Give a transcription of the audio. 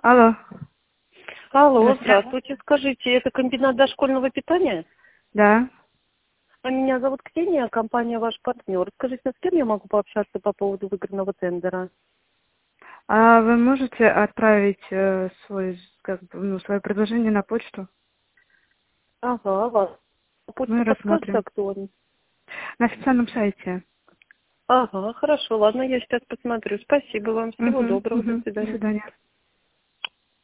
Алло. Алло, Здравствуйте. здравствуйте. Скажите, это комбинат дошкольного питания? Да. А меня зовут Ксения, компания ваш партнер. Скажите, с кем я могу пообщаться по поводу выигранного тендера? А вы можете отправить свое предложение на почту? Ага, вас. Мы Почту подскажете рассмотрим. актуально? На официальном сайте. Ага, хорошо, ладно, я сейчас посмотрю. Спасибо вам, всего доброго, до До свидания. свидания.